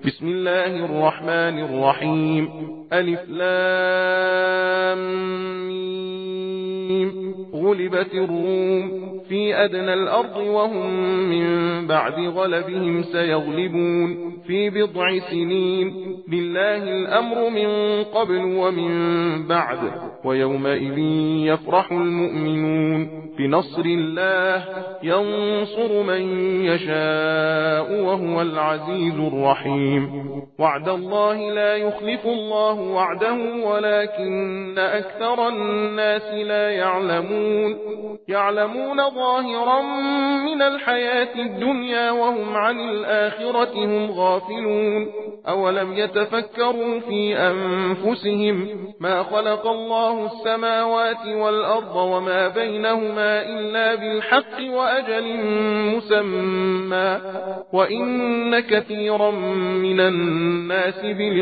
بسم الله الرحمن الرحيم. ألف لام ميم. غلبت الروم في أدنى الأرض وهم من بعد غلبهم سيغلبون في بضع سنين. لله الأمر من قبل ومن بعد ويومئذ يفرح المؤمنون بنصر الله ينصر من يشاء وهو العزيز الرحيم. وعد الله لا يخلف الله وعده ولكن أكثر الناس لا يعلمون ظاهرا من الحياة الدنيا وهم عن الآخرة هم غافلون. أولم يتفكروا في أنفسهم ما خلق الله السماوات والأرض وما بينهما إلا بالحق وأجل مسمى وإن كثيرا من الناس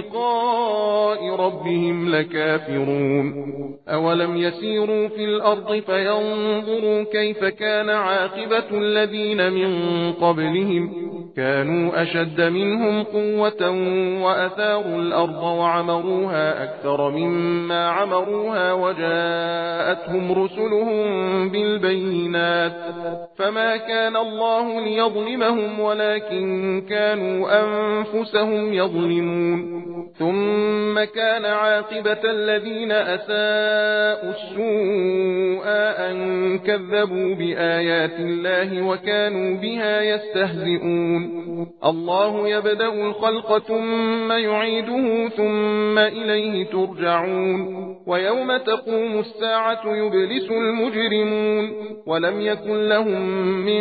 بلقاء ربهم لكافرون. أولم يسيروا في الأرض فينظروا كيف كان عاقبة الذين من قبلهم كانوا أشد منهم قوة وأثاروا الأرض وعمروها أكثر مما عمروها وجاءتهم رسلهم بالبينات فما كان الله ليظلمهم ولكن كانوا أنفسهم يظلمون. ثم كان عاقبة الذين أساءوا السوء أن كذبوا بآيات الله وكانوا بها يستهزئون. الله يبدأ الخلق ثم يعيده ثم إليه ترجعون. ويوم تقوم الساعة يبلس المجرمون ولم يكن لهم من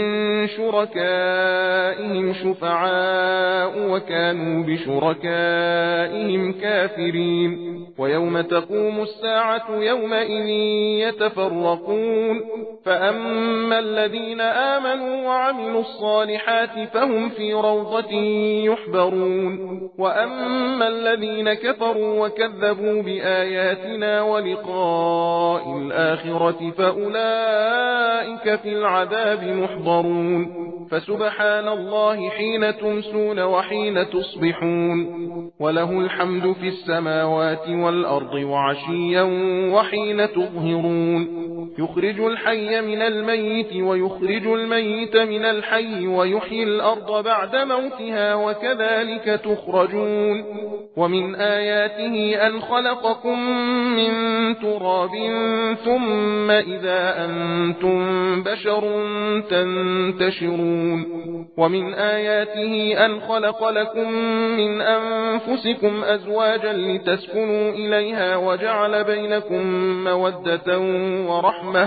شركائهم شفعاء وكانوا بشركائهم كافرين. ويوم تقوم الساعة يومئذ يتفرقون فأما الذين آمنوا وعملوا الصالحات فهم في روضة يحبرون وأما الذين كفروا وكذبوا بآياتنا ولقاء الآخرة فأولئك في العذاب محضرون. فسبحان الله حين تمسون وحين تصبحون وله الحمد في السماوات والأرض وعشيا وحين تظهرون. يخرج الحي من الميت ويخرج الميت من الحي ويحيي الأرض بعد موتها وكذلك تخرجون. ومن آياته أن خلقكم من تراب ثم إذا أنتم بشر تنتشرون. ومن آياته أن خلق لكم من أنفسكم أزواجا لتسكنوا إليها وجعل بينكم مودة ورحمة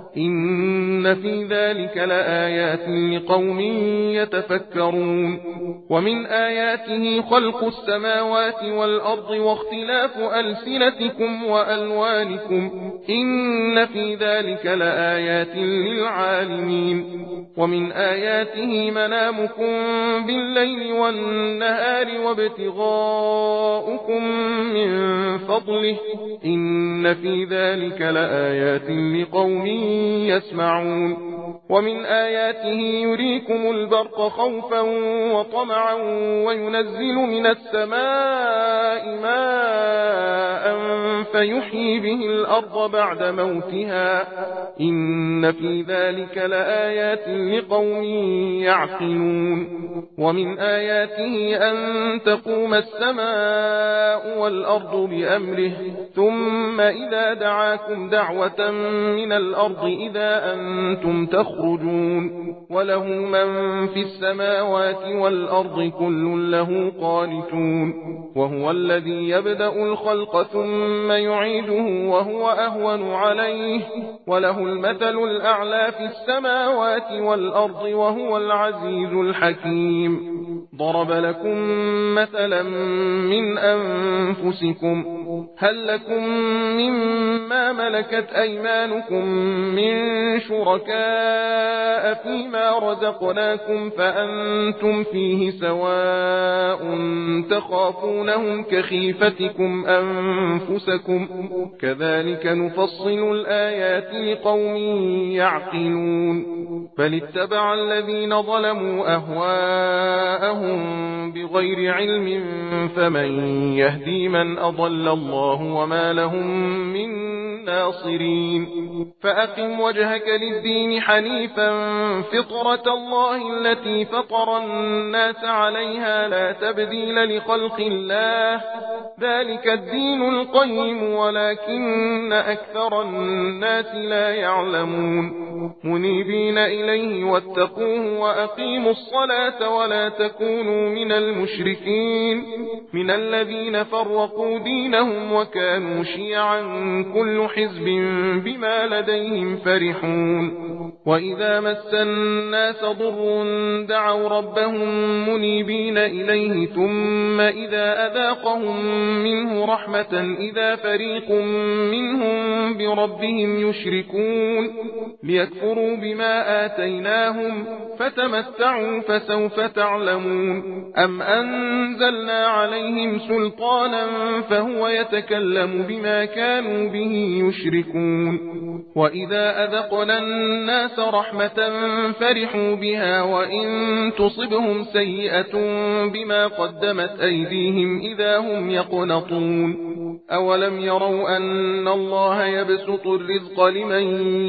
إن في ذلك لآيات لقوم يتفكرون. ومن آياته خلق السماوات والأرض واختلاف ألسنتكم وألوانكم إن في ذلك لآيات للعالمين. ومن آياته منامكم بالليل والنهار وابتغاؤكم من فضله إن في ذلك لآيات لقوم يسمعون. ومن آياته يريكم البرق خوفا وطمعا وينزل من السماء ماء فيحيي به الأرض بعد موتها إن في ذلك لآيات لقوم يعقلون. ومن آياته أن تقوم السماء والأرض بأمره ثم إذا دعاكم دعوة من الأرض إذا أنتم تخرجون. وله من في السماوات والأرض كل له قانتون. وهو الذي يبدأ الخلق ثم يعيده وهو أهون عليه وله المثل الأعلى في السماوات والأرض وهو العزيز الحكيم. ضرب لكم مثلا من أنفسكم هل لكم مما ملكت أيمانكم من شركاء فيما رزقناكم فأنتم فيه سواء تخافونهم كخيفتكم أنفسكم كذلك نفصل الآيات لقوم يعقلون. بل اتبع الذين ظلموا أهواءهم بغير علم فمن يهدي من أضل الله وما لهم من ناصرين فأقم وجهك للدين حنيفا فطرة الله التي فطر الناس عليها لا تبديل لخلق الله ذلك الدين القيم ولكن أكثر الناس لا يعلمون منيبين إليه واتقوه وأقيموا الصلاة ولا تكونوا من المشركين من الذين فرقوا دينهم وكانوا شيعا كل حزب بما لديهم فرحون وإذا مس الناس ضر دعوا ربهم منيبين إليه ثم إذا أذاقهم منه رحمة إذا فريق منهم بربهم يشركون ليكفروا بما آتيناهم فتمتعوا فسوف تعلمون أم أنزلنا عليهم سلطانا فهو يتكلم بما كانوا به يشركون وإذا أذقنا الناس رحمة فرحوا بها وإن تصبهم سيئة بما قدمت أيديهم إذا هم يقنطون أولم يروا أن الله يبسط الرزق لمن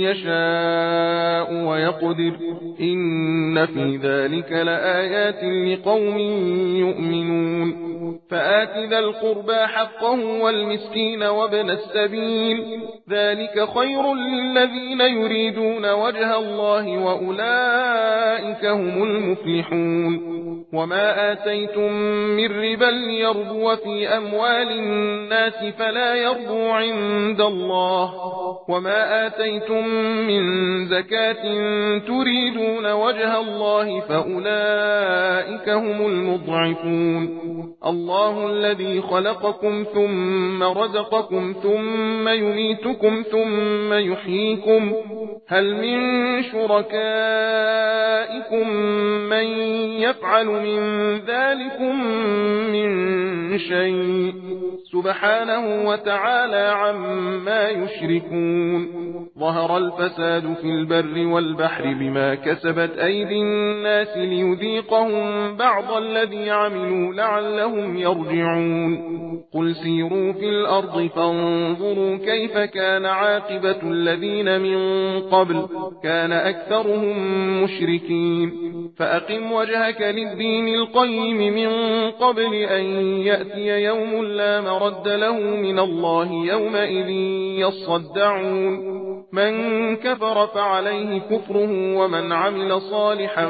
يشاء ويقدر إن في ذلك لآيات لقوم يؤمنون فآت ذا القربى حقه والمسكين وابن السبيل ذلك خير للذين يريدون وجه الله وأولئك هم المفلحون وما آتيتم من ربا ليربو في أموال الناس فلا يربو عند الله وما آتيتم من زكاة تريدون وجه الله فأولئك هم المضعفون الله الذي خلقكم ثم رزقكم ثم يميتكم ثم يحييكم هل من شركائكم من يفعل من ذلكم من شيء سبحانه وتعالى عما يشركون ظهر الفساد في البر والبحر بما كسبت أيدي الناس ليذيقهم بعض الذي عملوا لعلهم يرجعون قل سيروا في الأرض فانظروا كيف كان عاقبة الذين من قبل كان أكثرهم مشركين فأقم وجهك للدين القيم من قبل أن يأتي يوم لا مرد له من الله يومئذ يصدعون من كفر فعليه كفره ومن عمل صالحا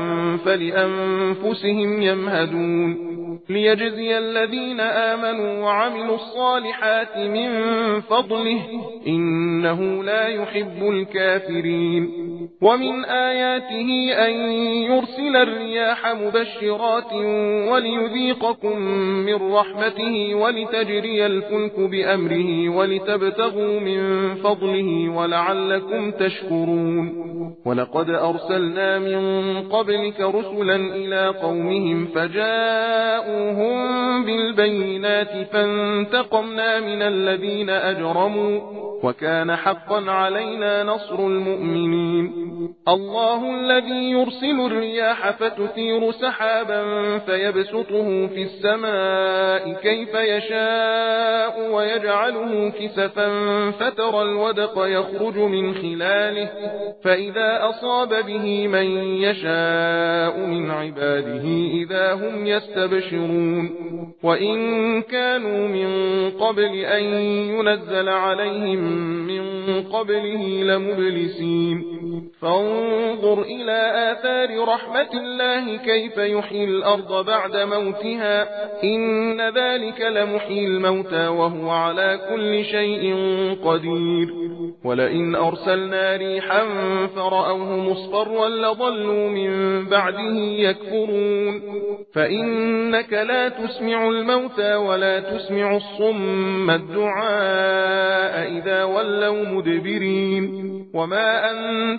فلأنفسهم يمهدون ليجزي الذين آمنوا وعملوا الصالحات من فضله إنه لا يحب الكافرين ومن آياته أن يرسل الرياح مبشرات وليذيقكم من رحمته ولتجري الفلك بأمره ولتبتغوا من فضله ولعلكم تشكرون ولقد أرسلنا من قبلك رسلا إلى قومهم فجاءوهم بالبينات فانتقمنا من الذين أجرموا وكان حقا علينا نصر المؤمنين الله الذي يرسل الرياح فتثير سحابا فيبسطه في السماء كيف يشاء ويجعله كسفا فترى الودق يخرج من خلاله فإذا أصاب به من يشاء من عباده إذا هم يستبشرون وإن كانوا من قبل أن ينزل عليهم من قبله لمبلسين فانظر إلى آثار رحمة الله كيف يحيي الأرض بعد موتها إن ذلك لمحيي الموتى وهو على كل شيء قدير ولئن أرسلنا ريحا فرأوه مصفرا لظلوا من بعده يكفرون فإنك لا تسمع الموتى ولا تسمع الصم الدعاء إذا ولوا مدبرين وما أنت بهاد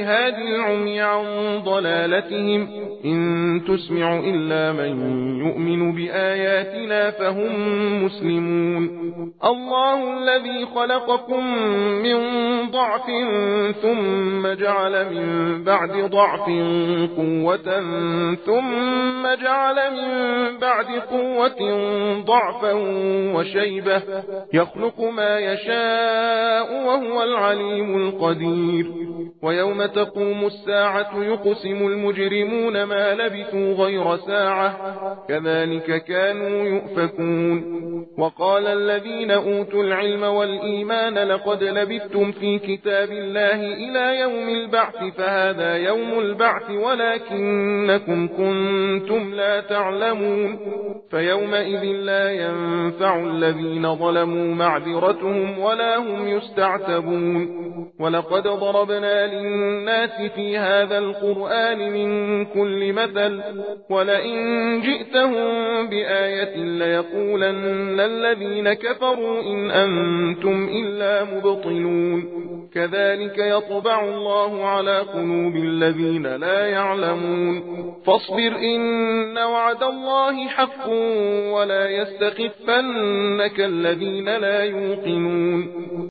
هادي العمي عن ضلالتهم إن تسمع إلا من يؤمن بآياتنا فهم مسلمون الله الذي خلقكم من ضعف ثم جعل من بعد ضعف قوة ثم جعل من بعد قوة ضعفا وشيبة يخلق ما يشاء وهو العليم القدير ويوم تقوم الساعة يقسم المجرمون ما لبثوا غير ساعة كذلك كانوا يؤفكون وقال الذين أوتوا العلم والإيمان لقد لبثتم في كتاب الله إلى يوم البعث فهذا يوم البعث ولكنكم كنتم لا تعلمون فيومئذ لا ينفع الذين ظلموا معذرتهم ولا هم يستعتبون ولقد ضربنا للناس في هذا القرآن من كل مثل ولئن جئتهم بآية ليقولن الذين كفروا إن أنتم إلا مبطلون كذلك يطبع الله على قلوب الذين لا يعلمون فاصبر إن وعد الله حق ولا يستخفنك الذين لا يوقنون